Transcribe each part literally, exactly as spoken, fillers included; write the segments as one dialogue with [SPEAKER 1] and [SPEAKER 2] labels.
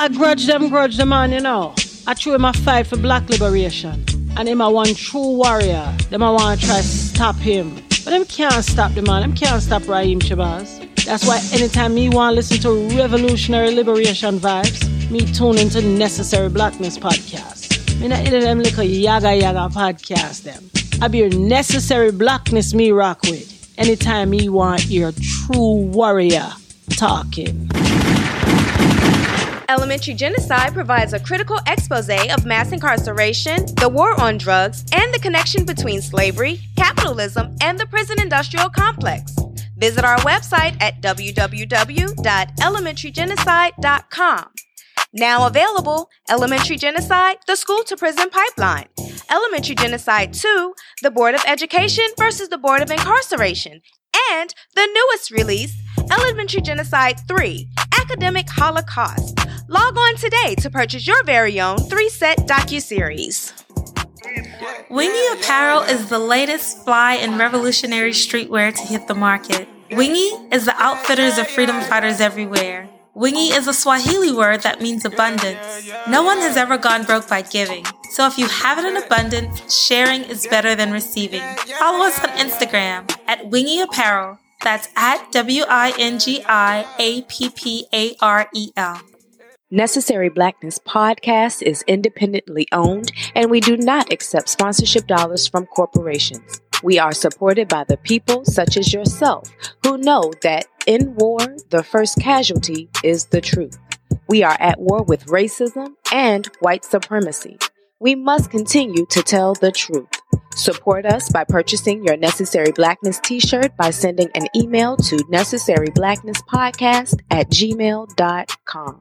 [SPEAKER 1] I grudge them, grudge the man, you know. I true him a fight for black liberation. And him a one true warrior. Them I want to try stop him. But them can't stop the man. Them can't stop Raheem Shabazz. That's why anytime me want to listen to revolutionary liberation vibes, me tune into Necessary Blackness podcast. Me not into them little yaga yaga podcast them. I be your Necessary Blackness me rock with. Anytime me want your true warrior talking.
[SPEAKER 2] Elementary Genocide provides a critical expose of mass incarceration, the war on drugs, and the connection between slavery, capitalism, and the prison industrial complex. Visit our website at w w w dot elementary genocide dot com. Now available, Elementary Genocide, the School to Prison Pipeline. Elementary Genocide two, the Board of Education versus the Board of Incarceration. And the newest release, Elementary Genocide three, Academic Holocaust. Log on today to purchase your very own three-set docuseries.
[SPEAKER 3] Wingy Apparel is the latest fly and revolutionary streetwear to hit the market. Wingy is the outfitters of freedom fighters everywhere. Wingy is a Swahili word that means abundance. No one has ever gone broke by giving. So if you have it in abundance, sharing is better than receiving. Follow us on Instagram at Wingy Apparel. That's at W I N G I A P P A R E L.
[SPEAKER 4] Necessary Blackness podcast is independently owned, and we do not accept sponsorship dollars from corporations. We are supported by the people such as yourself who know that in war, the first casualty is the truth. We are at war with racism and white supremacy. We must continue to tell the truth. Support us by purchasing your Necessary Blackness t-shirt by sending an email to necessaryblacknesspodcast at gmail dot com.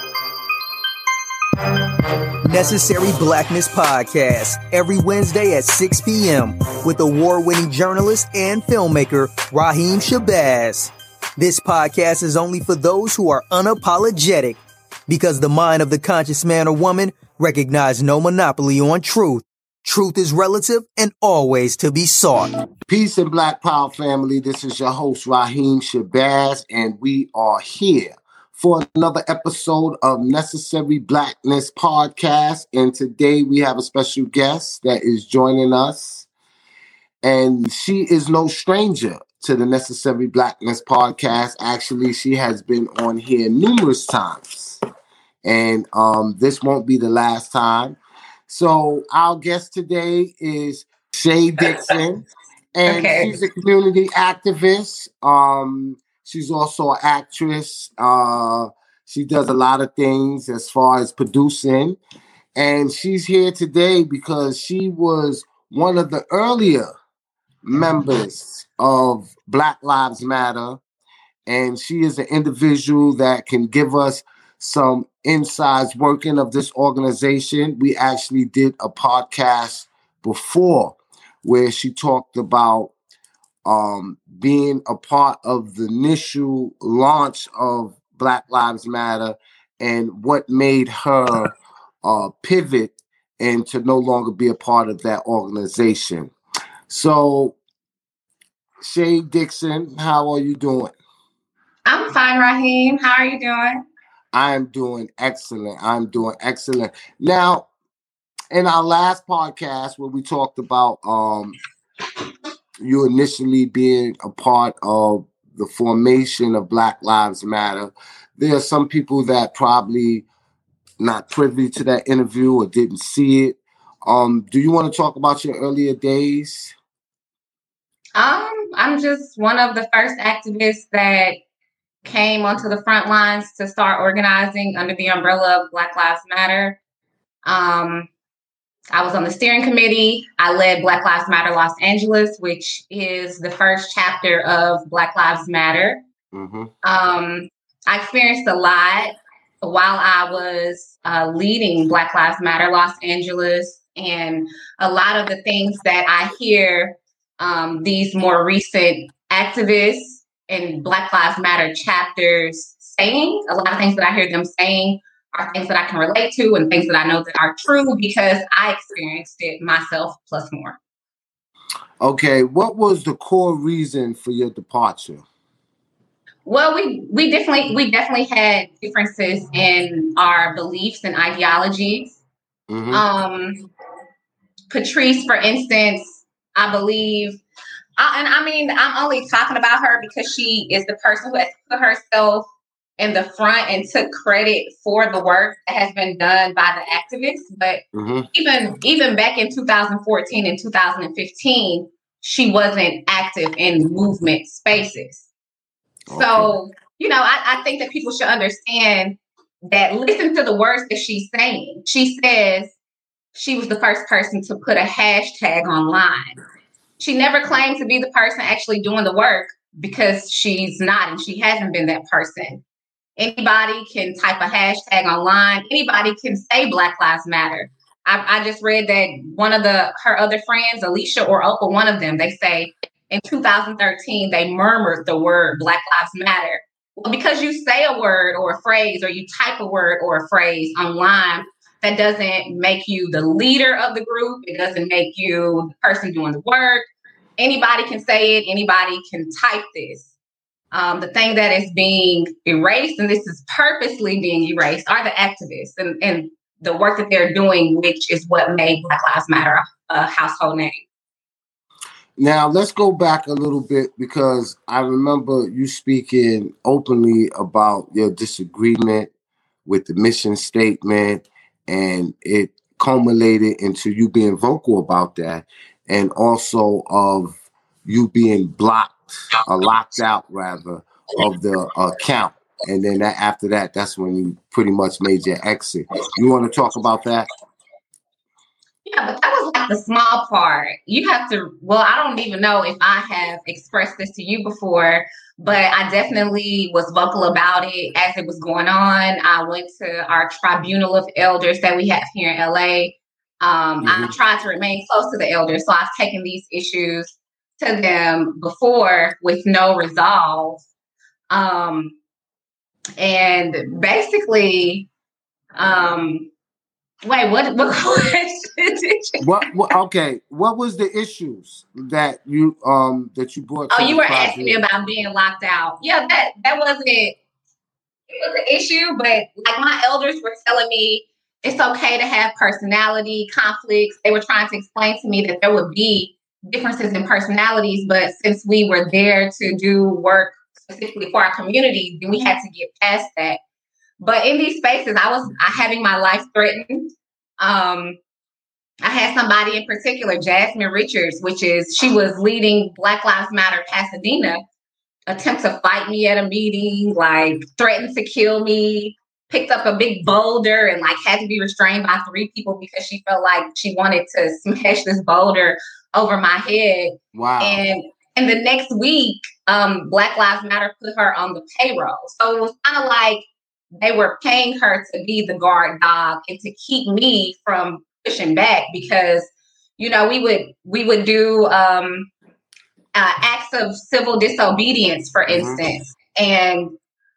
[SPEAKER 5] Necessary Blackness Podcast, every Wednesday at six p.m. with award-winning journalist and filmmaker Raheem Shabazz. This podcast is only for those who are unapologetic, because the mind of the conscious man or woman recognizes no monopoly on truth. Truth is relative and always to be sought.
[SPEAKER 6] Peace and Black Power family. This is your host, Raheem Shabazz, and we are here for another episode of Necessary Blackness Podcast. And today we have a special guest that is joining us. And she is no stranger to the Necessary Blackness Podcast. Actually, she has been on here numerous times. And um, this won't be the last time. So our guest today is Shay Dixon, and okay. She's a community activist. Um, she's also an actress. Uh, she does a lot of things as far as producing, and she's here today because she was one of the earlier members of Black Lives Matter, and she is an individual that can give us some insides working of this organization. We actually did a podcast before where she talked about um, being a part of the initial launch of Black Lives Matter and what made her uh, pivot and to no longer be a part of that organization. So, Shay Dixon, how are you doing?
[SPEAKER 7] I'm fine, Raheem. How are you doing?
[SPEAKER 6] I'm doing excellent. I'm doing excellent. Now, in our last podcast where we talked about um, you initially being a part of the formation of Black Lives Matter, there are some people that probably not privy to that interview or didn't see it. Um, do you want to talk about your earlier days?
[SPEAKER 7] Um, I'm just one of the first activists that came onto the front lines to start organizing under the umbrella of Black Lives Matter. Um, I was on the steering committee. I led Black Lives Matter Los Angeles, which is the first chapter of Black Lives Matter. Mm-hmm. Um, I experienced a lot while I was uh, leading Black Lives Matter Los Angeles, and a lot of the things that I hear um, these more recent activists and Black Lives Matter chapters saying, a lot of things that I hear them saying are things that I can relate to and things that I know that are true because I experienced it myself plus more.
[SPEAKER 6] Okay, what was the core reason for your departure?
[SPEAKER 7] Well, we we definitely we definitely had differences in our beliefs and ideologies. Mm-hmm. Um, Patrice, for instance, I believe, I, and I mean, I'm only talking about her because she is the person who has put herself in the front and took credit for the work that has been done by the activists. But mm-hmm. even even back in two thousand fourteen and two thousand fifteen, she wasn't active in movement spaces. Okay. So, you know, I, I think that people should understand that. Listen to the words that she's saying. She says she was the first person to put a hashtag online. She never claimed to be the person actually doing the work because she's not, and she hasn't been that person. Anybody can type a hashtag online. Anybody can say Black Lives Matter. I, I just read that one of the her other friends, Alicia or Oprah, one of them, they say in two thousand thirteen, they murmured the word Black Lives Matter. Well, because you say a word or a phrase, or you type a word or a phrase online, that doesn't make you the leader of the group. It doesn't make you the person doing the work. Anybody can say it. Anybody can type this. Um, the thing that is being erased, and this is purposely being erased, are the activists and, and the work that they're doing, which is what made Black Lives Matter a household name.
[SPEAKER 6] Now, let's go back a little bit, because I remember you speaking openly about your disagreement with the mission statement, and it culminated into you being vocal about that, and also of you being blocked or locked out, rather, of the account. And then that, after that, that's when you pretty much made your exit. You want to talk about that?
[SPEAKER 7] Yeah, but that was like the small part. You have to, well, I don't even know if I have expressed this to you before, but I definitely was vocal about it as it was going on. I went to our tribunal of elders that we have here in L A. Um, mm-hmm. I tried to remain close to the elders, so I've taken these issues to them before with no resolve. Um, and basically, um, wait, what, what question did you?
[SPEAKER 6] What, what, okay, what was the issues that you um that you brought?
[SPEAKER 7] Oh, you were project? asking me about being locked out. Yeah, that that wasn't it. It was an issue, but like my elders were telling me it's okay to have personality conflicts. They were trying to explain to me that there would be differences in personalities, but since we were there to do work specifically for our community, then we had to get past that. But in these spaces, I was having my life threatened. Um, I had somebody in particular, Jasmine Richards, which is, she was leading Black Lives Matter Pasadena, attempt to fight me at a meeting, like threatened to kill me, picked up a big boulder and like had to be restrained by three people because she felt like she wanted to smash this boulder over my head.
[SPEAKER 6] Wow.
[SPEAKER 7] And and the next week, um, Black Lives Matter put her on the payroll. So it was kind of like they were paying her to be the guard dog and to keep me from pushing back, because, you know, we would we would do um, uh, acts of civil disobedience, for instance. Mm-hmm. And,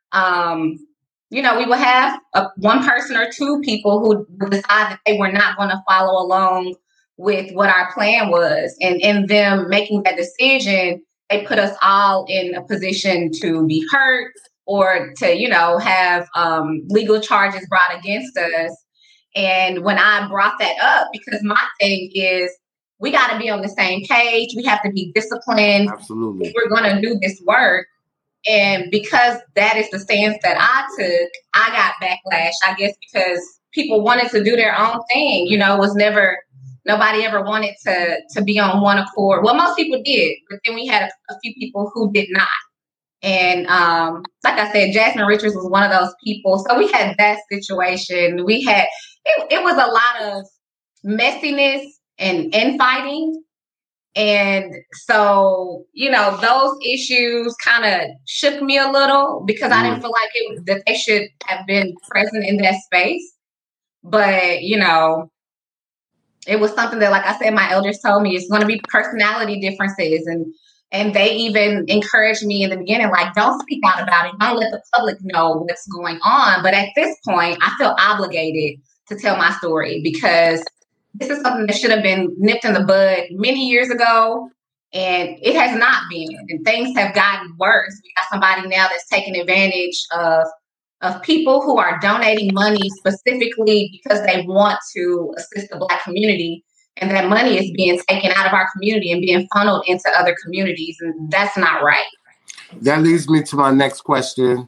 [SPEAKER 7] um, you know, we would have a, one person or two people who would decide that they were not going to follow along with what our plan was. And in them making that decision, they put us all in a position to be hurt or to, you know, have um, legal charges brought against us. And when I brought that up, because my thing is, we got to be on the same page. We have to be disciplined.
[SPEAKER 6] Absolutely.
[SPEAKER 7] If we're going to do this work. And because that is the stance that I took, I got backlash, I guess, because people wanted to do their own thing. You know, it was never, nobody ever wanted to, to be on one accord. Well, most people did, but then we had a, a few people who did not. And um, like I said, Jasmine Richards was one of those people. So we had that situation. We had, it, it was a lot of messiness and infighting. And so, you know, those issues kind of shook me a little because mm. I didn't feel like it, that they should have been present in that space. But, you know, it was something that, like I said, my elders told me it's going to be personality differences. And and they even encouraged me in the beginning, like, don't speak out about it. Don't let the public know what's going on. But at this point, I feel obligated to tell my story because this is something that should have been nipped in the bud many years ago. And it has not been. And things have gotten worse. We got somebody now that's taking advantage of of people who are donating money specifically because they want to assist the Black community. And that money is being taken out of our community and being funneled into other communities. And that's not right.
[SPEAKER 6] That leads me to my next question.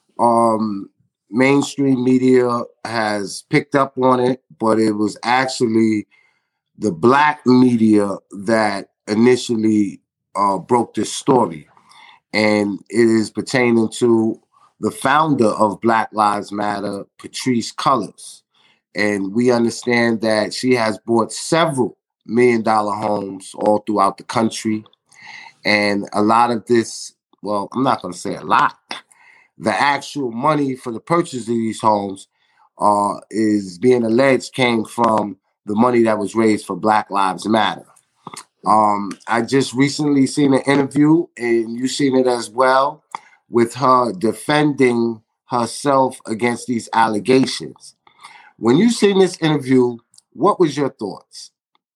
[SPEAKER 6] Um, mainstream media has picked up on it, but it was actually the Black media that initially uh, broke this story. And it is pertaining to the founder of Black Lives Matter, Patrisse Cullors. And we understand that she has bought several million dollar homes all throughout the country. And a lot of this, well, I'm not going to say a lot, the actual money for the purchase of these homes uh, is being alleged came from the money that was raised for Black Lives Matter. Um, I just recently seen an interview, and you've seen it as well, with her defending herself against these allegations. When you seen this interview, what was your thoughts?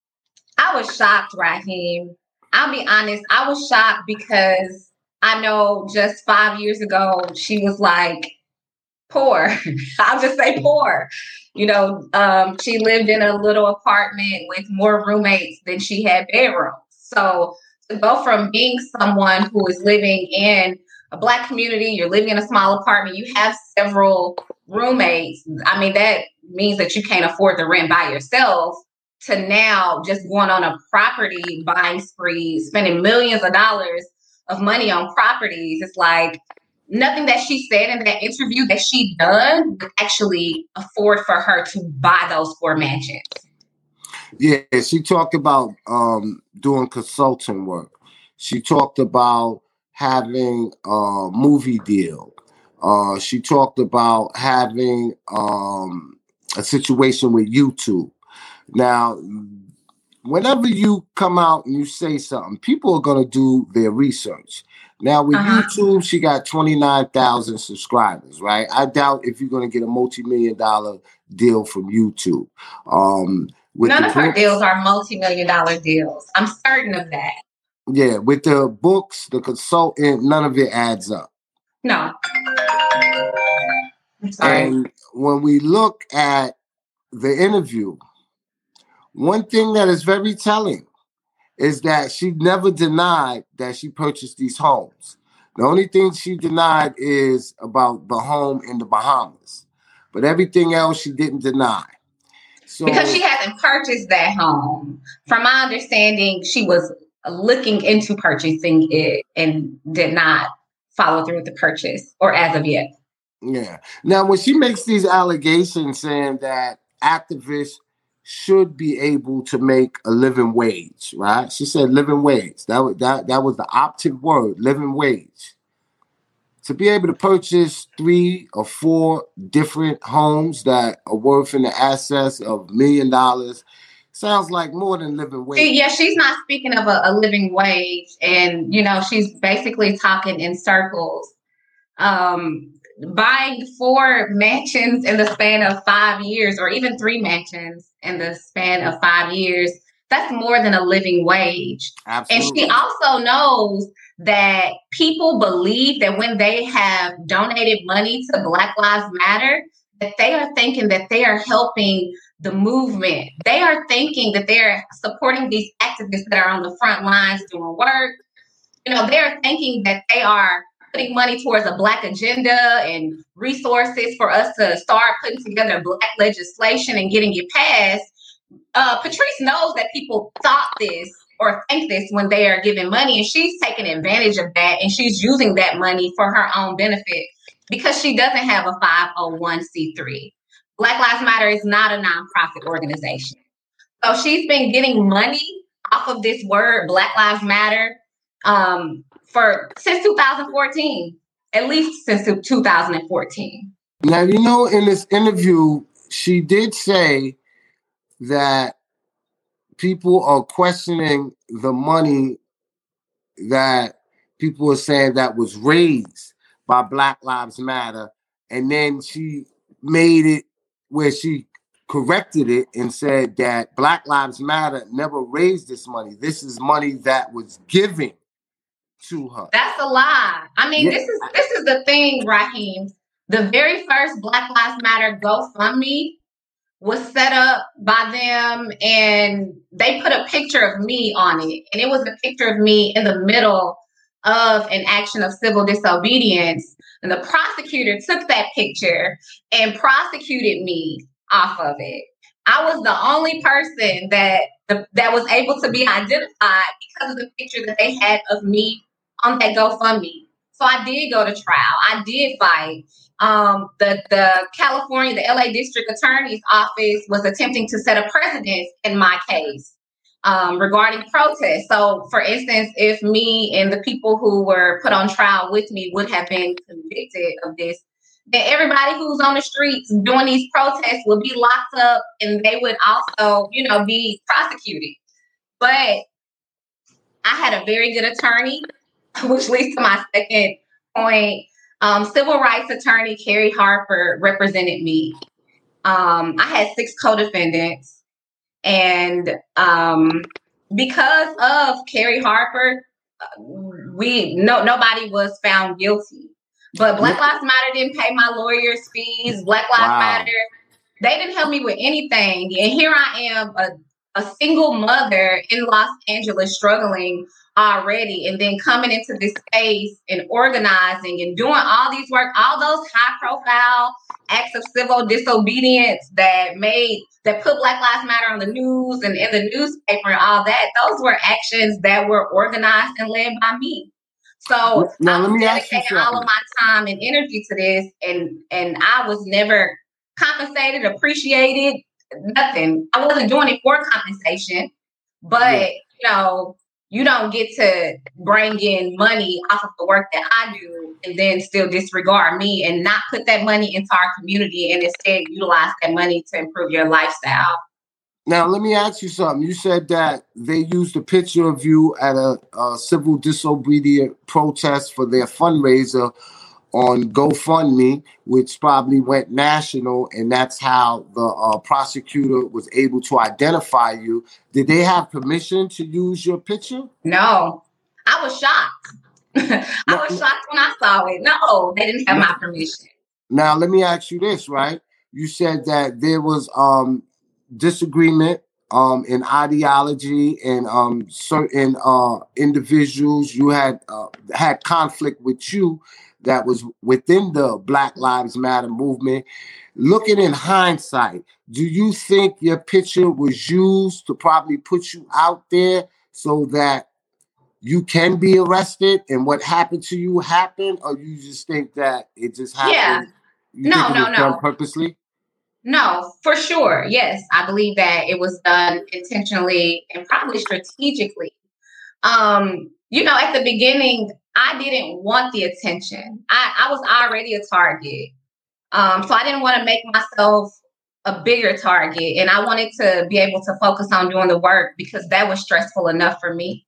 [SPEAKER 7] I was shocked, Raheem. I'll be honest, I was shocked because I know just five years ago, she was like poor. I'll just say poor. You know, um, she lived in a little apartment with more roommates than she had bedrooms. So to go from being someone who is living in a Black community, you're living in a small apartment, you have several roommates. I mean, that means that you can't afford the rent by yourself, to now just going on a property buying spree, spending millions of dollars of money on properties. It's like nothing that she said in that interview that she done would actually afford for her to buy those four mansions.
[SPEAKER 6] Yeah, she talked about um, doing consulting work. She talked about having a movie deal. Uh, she talked about having um, a situation with YouTube. Now, whenever you come out and you say something, people are going to do their research. Now, with uh-huh. YouTube, she got twenty-nine thousand subscribers, right? I doubt if you're going to get a multi-million dollar deal from YouTube. Um, with
[SPEAKER 7] None of
[SPEAKER 6] books,
[SPEAKER 7] her deals are multi-million dollar deals. I'm certain of that.
[SPEAKER 6] Yeah, with the books, the consultant, none of it adds up.
[SPEAKER 7] No. I'm sorry.
[SPEAKER 6] And when we look at the interview, one thing that is very telling is that she never denied that she purchased these homes. The only thing she denied is about the home in the Bahamas. But everything else she didn't deny. So,
[SPEAKER 7] because she hasn't purchased that home. From my understanding, she was looking into purchasing it and did not follow through with the purchase, or as of yet.
[SPEAKER 6] Yeah. Now, when she makes these allegations saying that activists should be able to make a living wage, right? She said living wage. That was, that, that was the optive word, living wage. To be able to purchase three or four different homes that are worth in the assets of a million dollars sounds like more than living wage.
[SPEAKER 7] Yeah, she's not speaking of a, a living wage. And, you know, she's basically talking in circles. Um, buying four mansions in the span of five years, or even three mansions in the span of five years, that's more than a living wage.
[SPEAKER 6] Absolutely.
[SPEAKER 7] And she also knows that people believe that when they have donated money to Black Lives Matter, that they are thinking that they are helping the movement. They are thinking that they're supporting these activists that are on the front lines doing work. You know, they're thinking that they are putting money towards a Black agenda and resources for us to start putting together Black legislation and getting it passed. Uh, Patrisse knows that people thought this or think this when they are giving money, and she's taking advantage of that, and she's using that money for her own benefit because she doesn't have a five oh one c three. Black Lives Matter is not a nonprofit organization. So she's been getting money off of this word, Black Lives Matter, um, for since two thousand fourteen, at least since two thousand fourteen.
[SPEAKER 6] Now, you know, in this interview, she did say that people are questioning the money that people are saying that was raised by Black Lives Matter. And then she made it where she corrected it and said that Black Lives Matter never raised this money. This is money that was given to her.
[SPEAKER 7] That's a lie. I mean, yeah. this is this is the thing, Raheem. The very first Black Lives Matter GoFundMe was set up by them, and they put a picture of me on it. And it was a picture of me in the middle of an action of civil disobedience. And the prosecutor took that picture and prosecuted me off of it. I was the only person that the, that was able to be identified because of the picture that they had of me on that GoFundMe. So I did go to trial. I did fight. Um, the, the California, the L A District Attorney's Office was attempting to set a precedent in my case um, regarding protests. So, for instance, if me and the people who were put on trial with me would have been convicted of this, then everybody who's on the streets doing these protests would be locked up, and they would also, you know, be prosecuted. But I had a very good attorney, which leads to my second point. Um, civil rights attorney Kerry Harper represented me. Um, I had six co-defendants, and um, because of Kerry Harper, we no nobody was found guilty. But Black Lives Matter didn't pay my lawyers' fees. Black Lives wow. Matter, they didn't help me with anything. And here I am, a, a single mother in Los Angeles struggling already, and then coming into this space and organizing and doing all these work, all those high profile acts of civil disobedience that made, that put Black Lives Matter on the news and in the newspaper and all that. Those were actions that were organized and led by me. So
[SPEAKER 6] now,
[SPEAKER 7] I
[SPEAKER 6] let
[SPEAKER 7] was
[SPEAKER 6] me ask you
[SPEAKER 7] dedicating all of my time and energy to this, and, and I was never compensated, appreciated, nothing. I wasn't doing it for compensation, but yeah. you know, you don't get to bring in money off of the work that I do and then still disregard me and not put that money into our community and instead utilize that money to improve your lifestyle.
[SPEAKER 6] Now, let me ask you something. You said that they used a picture of you at a, a civil disobedient protest for their fundraiser on GoFundMe, which probably went national, and that's how the uh, prosecutor was able to identify you. Did they have permission to use your picture?
[SPEAKER 7] No, I was shocked. I no, was shocked when I saw it. No, they didn't have no. my permission.
[SPEAKER 6] Now, let me ask you this, right? You said that there was um, disagreement um, in ideology and um, certain uh, individuals. You had uh, had conflict with you that was within the Black Lives Matter movement. Looking in hindsight, do you think your picture was used to probably put you out there so that you can be arrested and what happened to you happened? Or you just think that it just happened?
[SPEAKER 7] Yeah.
[SPEAKER 6] You
[SPEAKER 7] no,
[SPEAKER 6] think it
[SPEAKER 7] no,
[SPEAKER 6] was
[SPEAKER 7] no.
[SPEAKER 6] done purposely?
[SPEAKER 7] No, for sure. Yes, I believe that it was done intentionally and probably strategically. Um, you know, at the beginning, I didn't want the attention. I, I was already a target. Um, so I didn't want to make myself a bigger target. And I wanted to be able to focus on doing the work because that was stressful enough for me.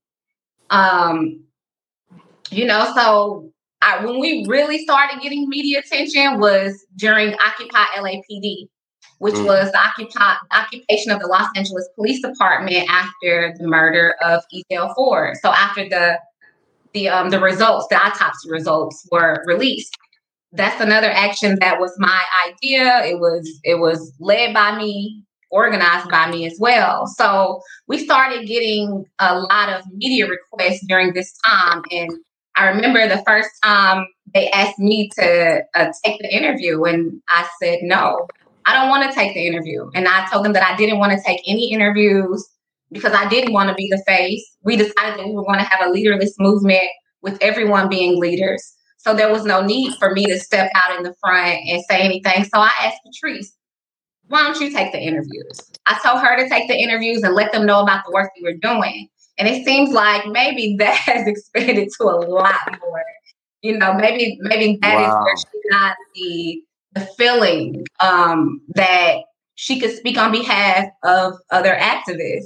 [SPEAKER 7] Um, you know, so I, when we really started getting media attention was during Occupy L A P D, which mm. was the occupy, occupation of the Los Angeles Police Department after the murder of Ezell Ford. So after the the um, the results, the autopsy results were released. That's another action that was my idea. It was it was led by me, organized by me as well. So we started getting a lot of media requests during this time. And I remember the first time they asked me to uh, take the interview, and I said, no, I don't want to take the interview. And I told them that I didn't want to take any interviews because I didn't want to be the face. We decided that we were going to have a leaderless movement with everyone being leaders. So there was no need for me to step out in the front and say anything. So I asked Patrice, why don't you take the interviews? I told her to take the interviews and let them know about the work we were doing. And it seems like maybe that has expanded to a lot more. You know, maybe maybe that wow. is where she got the, the feeling um, that she could speak on behalf of other activists.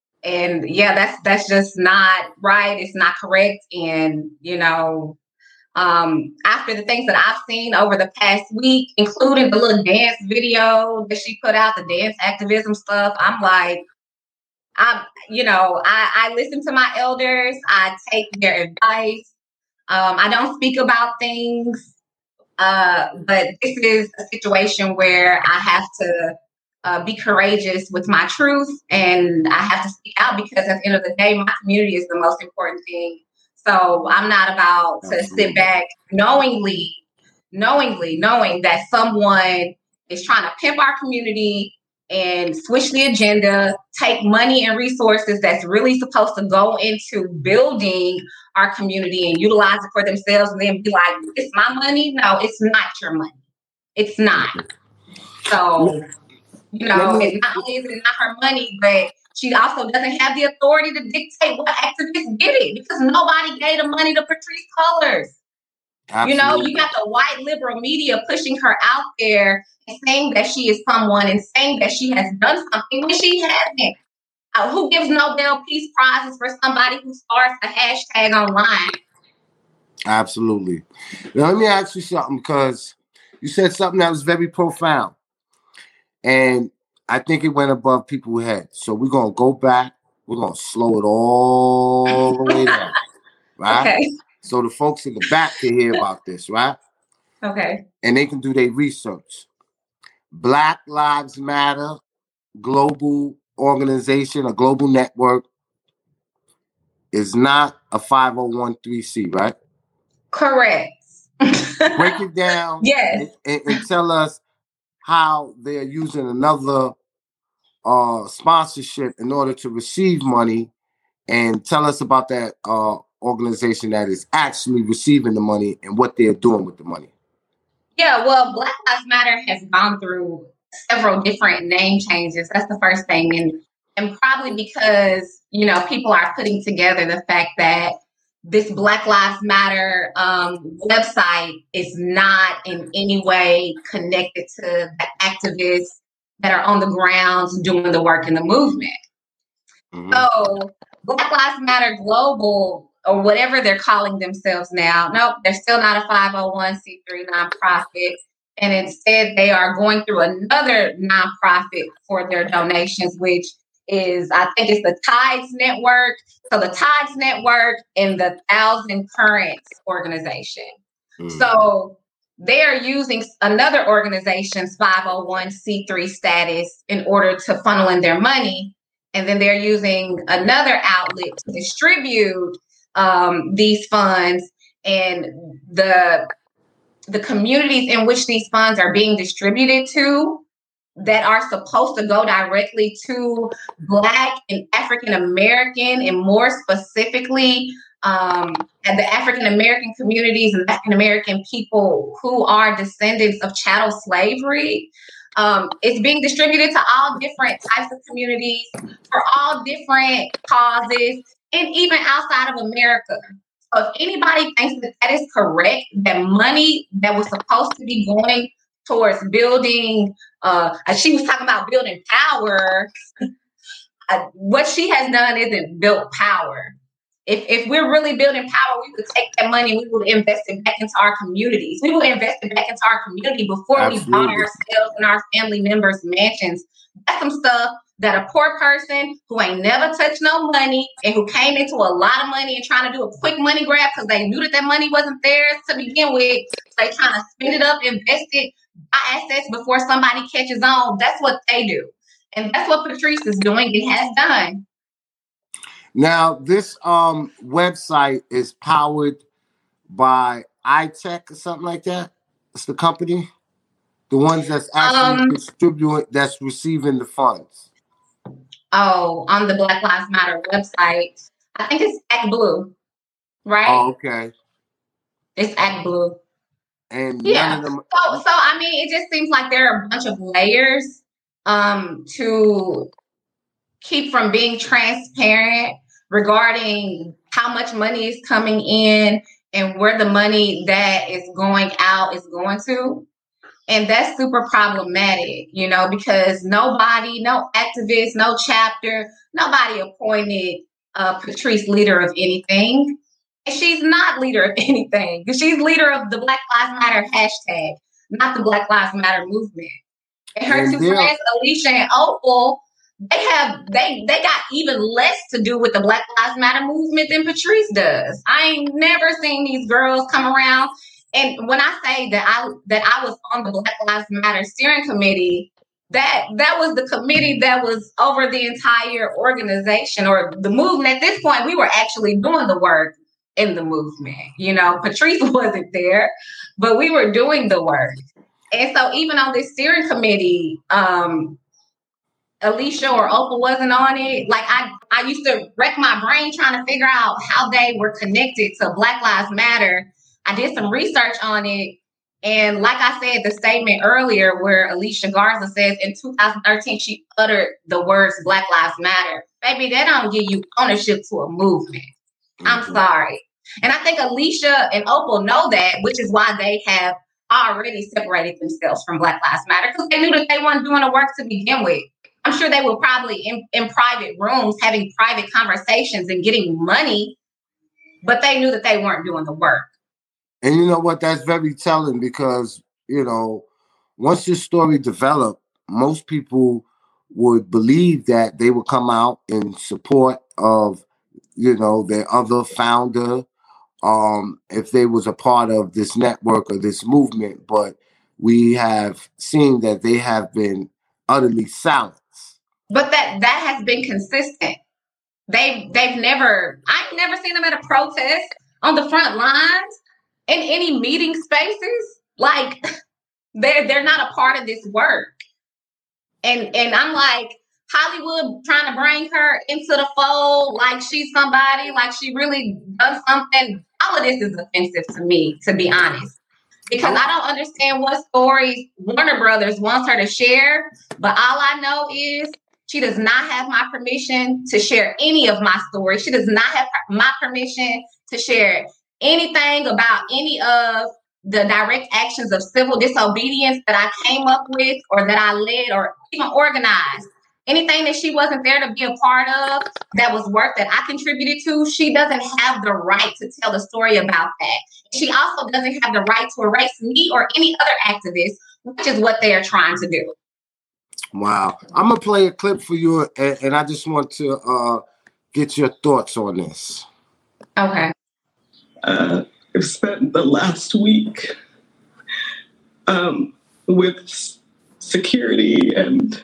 [SPEAKER 7] And yeah, that's that's just not right. It's not correct. And, you know, Um, after the things that I've seen over the past week, including the little dance video that she put out, the dance activism stuff, I'm like, I'm, you know, I, I listen to my elders. I take their advice. Um, I don't speak about things, uh, but this is a situation where I have to uh, be courageous with my truth, and I have to speak out because at the end of the day, my community is the most important thing. So I'm not about to sit back knowingly, knowingly, knowing that someone is trying to pimp our community and switch the agenda, take money and resources that's really supposed to go into building our community and utilize it for themselves, and then be like, it's my money. No, it's not your money. It's not. So, you know, and not only is it not her money, but she also doesn't have the authority to dictate what activists get it, because nobody gave the money to Patrisse Cullors. Absolutely. You know, you got the white liberal media pushing her out there and saying that she is someone and saying that she has done something when she hasn't. Uh, who gives Nobel Peace Prizes for somebody who starts a hashtag online?
[SPEAKER 6] Absolutely. Now, let me ask you something, because you said something that was very profound. And I think it went above people's heads. So we're going to go back. We're going to slow it all the way down. Right? Okay. So the folks in the back can hear about this, right?
[SPEAKER 7] Okay.
[SPEAKER 6] And they can do their research. Black Lives Matter, global organization, a global network, is not a five oh one c, right?
[SPEAKER 7] Correct.
[SPEAKER 6] Break it down.
[SPEAKER 7] Yes.
[SPEAKER 6] And, and tell us how they're using another uh, sponsorship in order to receive money, and tell us about that uh, organization that is actually receiving the money and what they're doing with the money.
[SPEAKER 7] Yeah, well, Black Lives Matter has gone through several different name changes. That's the first thing. And and probably because, you know, people are putting together the fact that this Black Lives Matter um, website is not in any way connected to the activists that are on the ground doing the work in the movement. Mm-hmm. So Black Lives Matter Global, or whatever they're calling themselves now, nope, they're still not a five oh one c three nonprofit. And instead, they are going through another nonprofit for their donations, which is, I think it's the Tides Network. So the Tides Network and the Thousand Currents organization. Mm. So they are using another organization's five oh one c three status in order to funnel in their money. And then they're using another outlet to distribute um, these funds, and the the communities in which these funds are being distributed to that are supposed to go directly to Black and African American, and more specifically, um, and the African American communities and African American people who are descendants of chattel slavery. Um, it's being distributed to all different types of communities for all different causes, and even outside of America. So if anybody thinks that that is correct, that money that was supposed to be going towards building, uh, as she was talking about building power, uh, what she has done isn't built power. If if we're really building power, we would take that money and we would invest it back into our communities. We would invest it back into our community before Absolutely. we bought ourselves and our family members mansions. That's some stuff that a poor person who ain't never touched no money and who came into a lot of money and trying to do a quick money grab because they knew that that money wasn't theirs to begin with. So they trying to spend it up, invest it, buy assets before somebody catches on. That's what they do. And that's what Patrisse is doing and has done.
[SPEAKER 6] Now, this um, website is powered by iTech or something like that. It's the company, the ones that's actually um, distributing, that's receiving the funds.
[SPEAKER 7] Oh, on the Black Lives Matter website, I think it's ActBlue, right?
[SPEAKER 6] Oh, okay.
[SPEAKER 7] It's ActBlue.
[SPEAKER 6] And
[SPEAKER 7] yeah.
[SPEAKER 6] none of them-
[SPEAKER 7] so, so I mean, it just seems like there are a bunch of layers um, to keep from being transparent regarding how much money is coming in and where the money that is going out is going to. And that's super problematic, you know, because nobody, no activist, no chapter, nobody appointed uh, Patrisse leader of anything. And she's not leader of anything. She's leader of the Black Lives Matter hashtag, not the Black Lives Matter movement. And her and two friends, Alicia and Opal, they have they they got even less to do with the Black Lives Matter movement than Patrice does. I ain't never seen these girls come around. And when I say that I that I was on the Black Lives Matter steering committee, that that was the committee that was over the entire organization or the movement. At this point, we were actually doing the work in the movement. You know, Patrice wasn't there, but we were doing the work. And so even on this steering committee, um, Alicia or Opal wasn't on it. Like I, I used to wreck my brain trying to figure out how they were connected to Black Lives Matter. I did some research on it. And like I said, the statement earlier where Alicia Garza says in two thousand thirteen, she uttered the words Black Lives Matter. Baby, that don't give you ownership to a movement. Mm-hmm. I'm sorry. And I think Alicia and Opal know that, which is why they have already separated themselves from Black Lives Matter, because they knew that they weren't doing the work to begin with. I'm sure they were probably in, in private rooms having private conversations and getting money, but they knew that they weren't doing the work.
[SPEAKER 6] And you know what? That's very telling because, you know, once this story developed, most people would believe that they would come out in support of, you know, their other founder, um, if they was a part of this network or this movement. But we have seen that they have been utterly silenced.
[SPEAKER 7] But that that has been consistent. They've they've never, I've never seen them at a protest on the front lines in any meeting spaces. Like they're they're not a part of this work. And and I'm like, Hollywood trying to bring her into the fold like she's somebody, like she really does something. All of this is offensive to me, to be honest. Because I don't understand what stories Warner Brothers wants her to share. But all I know is she does not have my permission to share any of my stories. She does not have my permission to share anything about any of the direct actions of civil disobedience that I came up with or that I led or even organized. Anything that she wasn't there to be a part of that was work that I contributed to, she doesn't have the right to tell the story about that. She also doesn't have the right to erase me or any other activist, which is what they are trying to do.
[SPEAKER 6] Wow. I'm going to play a clip for you, and, and I just want to uh, get your thoughts on this.
[SPEAKER 7] Okay.
[SPEAKER 8] Uh, I've spent the last week um, with security and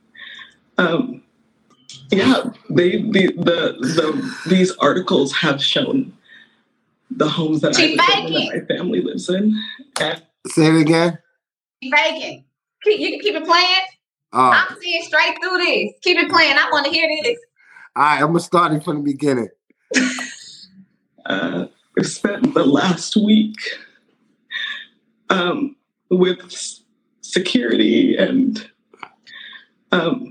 [SPEAKER 8] um, yeah, they the, the the these articles have shown the homes that
[SPEAKER 7] She's
[SPEAKER 8] I live in, that my family lives in. And
[SPEAKER 6] say it again.
[SPEAKER 7] She's faking. You can keep it playing. Uh, I'm seeing straight through this. Keep it playing. I want to hear this.
[SPEAKER 6] All right, I'm gonna start it from the beginning.
[SPEAKER 8] uh, I've spent the last week um, with security and um,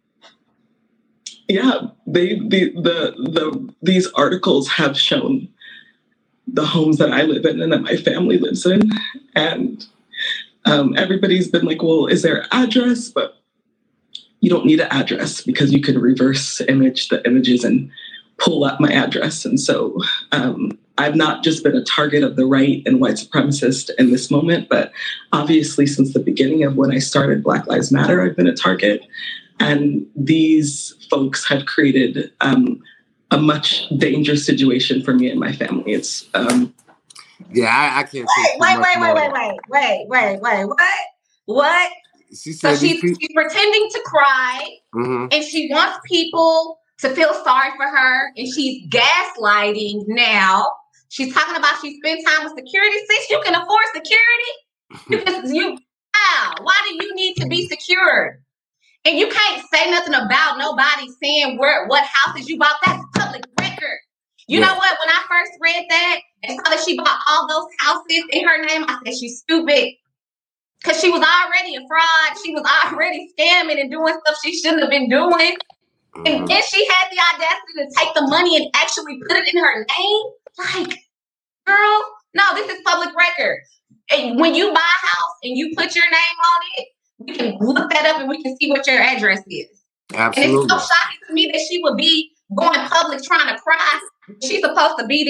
[SPEAKER 8] yeah, they the, the the these articles have shown the homes that I live in and that my family lives in, and um, everybody's been like, "Well, is there an address?" But you don't need an address because you can reverse image the images and pull up my address. And so um, I've not just been a target of the right and white supremacist in this moment, but obviously since the beginning of when I started Black Lives Matter, I've been a target. And these folks have created um, a much dangerous situation for me and my family. It's um,
[SPEAKER 6] yeah, I, I can't.
[SPEAKER 7] Wait, wait, wait, wait, wait, wait, wait, wait, wait, what? What?
[SPEAKER 6] She said
[SPEAKER 7] so she's, people- she's pretending to cry, mm-hmm. and she wants people to feel sorry for her, and she's gaslighting now. She's talking about she spent time with security. Since you can afford security, you can, you wow. Why do you need to be secured? And you can't say nothing about nobody saying where what houses you bought. That's public record. You yeah. know what? When I first read that and saw that she bought all those houses in her name, I said she's stupid. Because she was already a fraud. She was already scamming and doing stuff she shouldn't have been doing. Mm-hmm. And then she had the audacity to take the money and actually put it in her name. Like, girl, no, this is public record. And when you buy a house and you put your name on it, we can look that up and we can see what your address is.
[SPEAKER 6] Absolutely.
[SPEAKER 7] And it's so shocking to me that she would be going public trying to cry. She's supposed to be this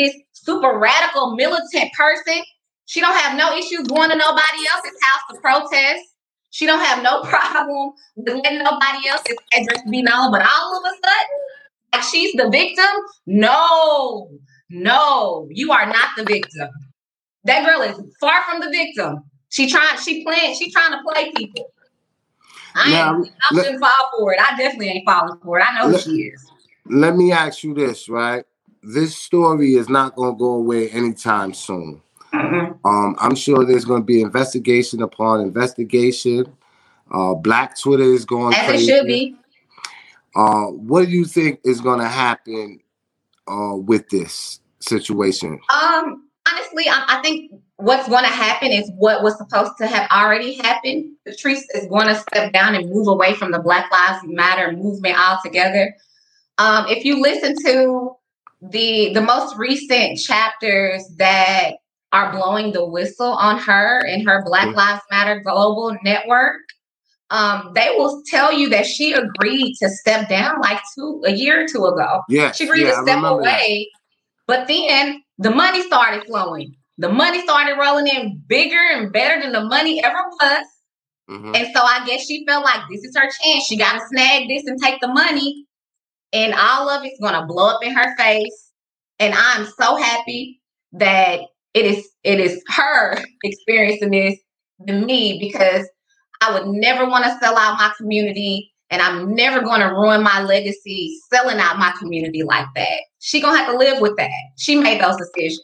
[SPEAKER 7] super radical militant person. She don't have no issues going to nobody else's house to protest. She don't have no problem with letting nobody else's address be known. But all of a sudden, like she's the victim. No, no, you are not the victim. That girl is far from the victim. She trying, she playing, she trying to play people. I
[SPEAKER 6] Now,
[SPEAKER 7] ain't, I shouldn't
[SPEAKER 6] let-
[SPEAKER 7] fall for it. I definitely ain't falling for it. I know who
[SPEAKER 6] Let-
[SPEAKER 7] she is.
[SPEAKER 6] Let me ask you this, right? This story is not going to go away anytime soon.
[SPEAKER 7] Mm-mm.
[SPEAKER 6] Um, I'm sure there's going to be investigation upon investigation. Uh, Black Twitter is going
[SPEAKER 7] As
[SPEAKER 6] crazy.
[SPEAKER 7] it should be.
[SPEAKER 6] Uh, what do you think is going to happen uh, with this situation?
[SPEAKER 7] Um, honestly, I, I think what's going to happen is what was supposed to have already happened. Patrice is going to step down and move away from the Black Lives Matter movement altogether. Um, if you listen to the the most recent chapters that are blowing the whistle on her and her Black Lives Matter Global Network, um, they will tell you that she agreed to step down like two a year or two ago.
[SPEAKER 6] Yes,
[SPEAKER 7] She agreed
[SPEAKER 6] yeah,
[SPEAKER 7] to
[SPEAKER 6] I
[SPEAKER 7] step
[SPEAKER 6] remember
[SPEAKER 7] away, but then the money started flowing. The money started rolling in bigger and better than the money ever was.
[SPEAKER 6] Mhm.
[SPEAKER 7] And so I guess she felt like this is her chance. She got to snag this and take the money. And all of it's going to blow up in her face. And I'm so happy that it is it is her experiencing this than me, because I would never want to sell out my community, and I'm never going to ruin my legacy selling out my community like that. She going to have to live with that. She made those decisions.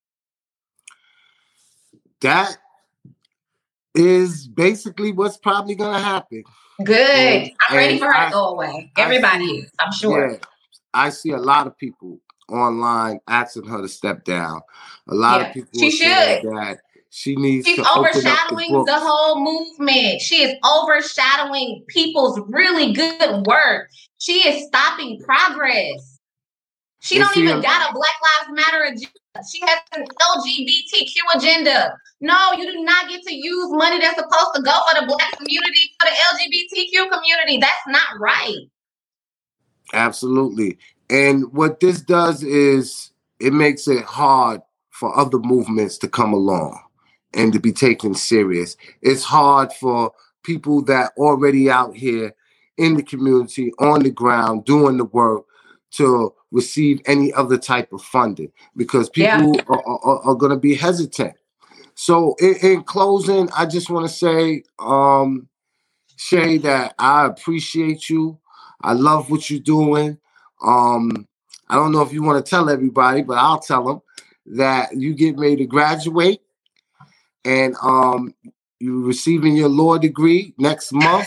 [SPEAKER 6] That is basically what's probably going to happen.
[SPEAKER 7] Good.
[SPEAKER 6] And-
[SPEAKER 7] I'm ready
[SPEAKER 6] and
[SPEAKER 7] for her
[SPEAKER 6] I-
[SPEAKER 7] to go away.
[SPEAKER 6] I
[SPEAKER 7] Everybody
[SPEAKER 6] see-
[SPEAKER 7] is, I'm sure.
[SPEAKER 6] Yeah, I see a lot of people online asking her to step down. A lot
[SPEAKER 7] Yeah,
[SPEAKER 6] of people
[SPEAKER 7] she
[SPEAKER 6] are saying
[SPEAKER 7] should.
[SPEAKER 6] that she needs
[SPEAKER 7] She's
[SPEAKER 6] to open up the
[SPEAKER 7] overshadowing
[SPEAKER 6] books.
[SPEAKER 7] the whole movement. She is overshadowing people's really good work. She is stopping progress. She
[SPEAKER 6] And
[SPEAKER 7] don't
[SPEAKER 6] see,
[SPEAKER 7] even
[SPEAKER 6] um,
[SPEAKER 7] got a Black Lives Matter agenda. She has an L G B T Q agenda. No, you do not get to use money that's supposed to go for the Black community, for the L G B T Q community. That's not right.
[SPEAKER 6] Absolutely. And what this does is it makes it hard for other movements to come along and to be taken serious. It's hard for people that already out here in the community, on the ground, doing the work, to receive any other type of funding, because people
[SPEAKER 7] Yeah.
[SPEAKER 6] are, are, are going to be hesitant. So in, in closing, I just want to say, um, Shay, that I appreciate you. I love what you're doing. Um, I don't know if you want to tell everybody, but I'll tell them that you get ready to graduate, and um, you're receiving your law degree next month.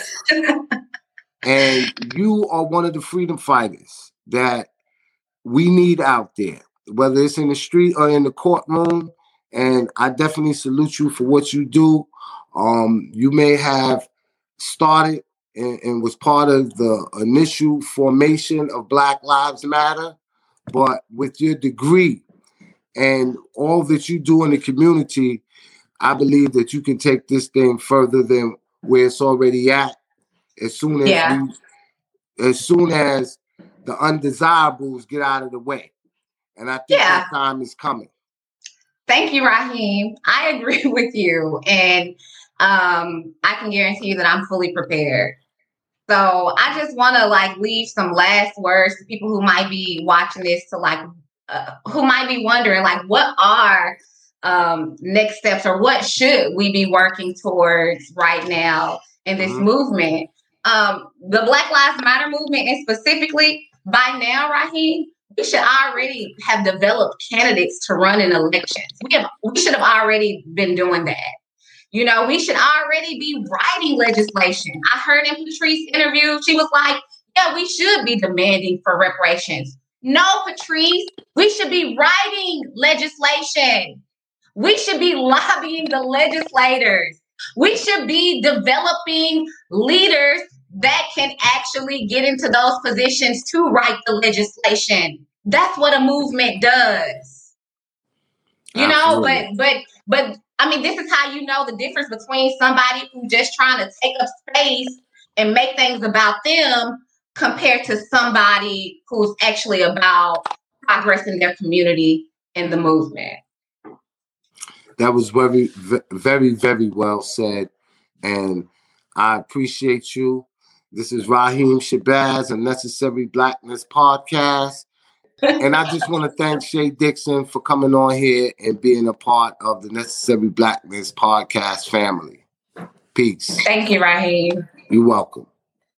[SPEAKER 6] And you are one of the freedom fighters that we need out there, whether it's in the street or in the courtroom. And I definitely salute you for what you do. Um, you may have started and, and was part of the initial formation of Black Lives Matter, but with your degree and all that you do in the community, I believe that you can take this thing further than where it's already at. As soon as
[SPEAKER 7] Yeah.
[SPEAKER 6] we, as soon as the undesirables get out of the way, and I think
[SPEAKER 7] Yeah.
[SPEAKER 6] that time is coming.
[SPEAKER 7] Thank you, Raheem. I agree with you. And um, I can guarantee you that I'm fully prepared. So I just want to like leave some last words to people who might be watching this, to like, uh, who might be wondering, like, what are um, next steps, or what should we be working towards right now in this
[SPEAKER 6] Mhm.
[SPEAKER 7] movement? Um, the Black Lives Matter movement, and specifically by now, Raheem, we should already have developed candidates to run in elections. We have, we should have already been doing that. You know, we should already be writing legislation. I heard in Patrice's interview, she was like, yeah, we should be demanding for reparations. No, Patrice, we should be writing legislation. We should be lobbying the legislators. We should be developing leaders that can actually get into those positions to write the legislation. That's what a movement does. You know,
[SPEAKER 6] Absolutely.
[SPEAKER 7] but but but I mean, this is how you know the difference between somebody who's just trying to take up space and make things about them compared to somebody who's actually about progress in their community in the movement.
[SPEAKER 6] That was very, very, very well said. And I appreciate you. This is Raheem Shabazz, a Necessary Blackness podcast. And I just want to thank Shay Dixon for coming on here and being a part of the Necessary Blackness podcast family. Peace.
[SPEAKER 7] Thank you, Raheem.
[SPEAKER 6] You're welcome.